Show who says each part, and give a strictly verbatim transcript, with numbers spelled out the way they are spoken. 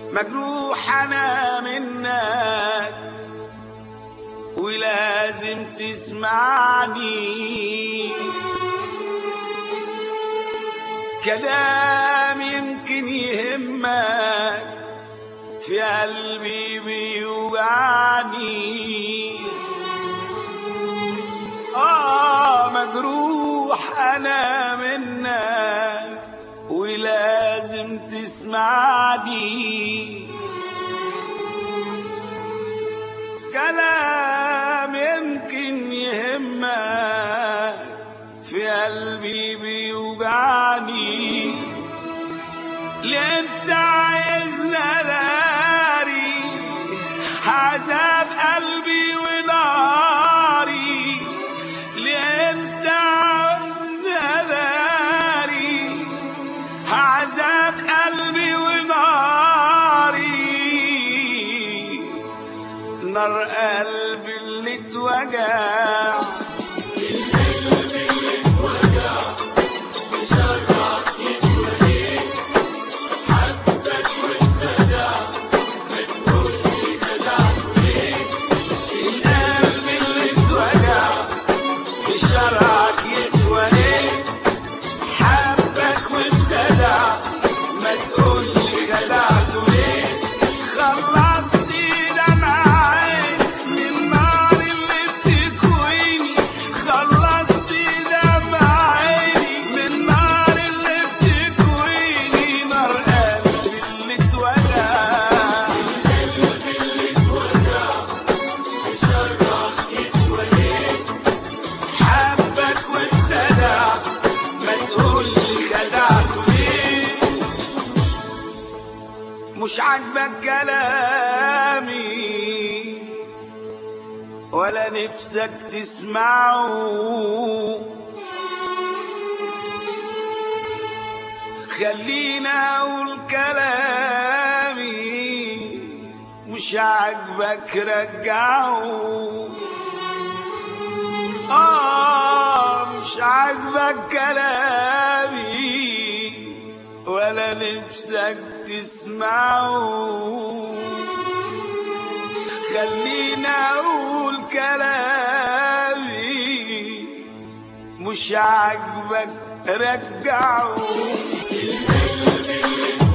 Speaker 1: مجروح انا منك ولازم تسمعني، كلام يمكن يهمك في قلبي بيوجعني. آه مجروح أنا منك ولازم تسمعني، كلام يمكن يهمك في قلبي بيوجعني. ليه انت عايزنا داري عذاب قلبي وناري؟ ليه انت عايزنا داري عذاب قلبي وناري؟ نار قلبي اللي اتوجع، مش عاجبك كلامي ولا نفسك تسمعه، خلينا اقول كلامي، مش عاجبك رجعه. اه مش عاجبك كلامي ولا نفسك تسمعوا، خلينا اقول كلامي، مش عاجبك رجعه.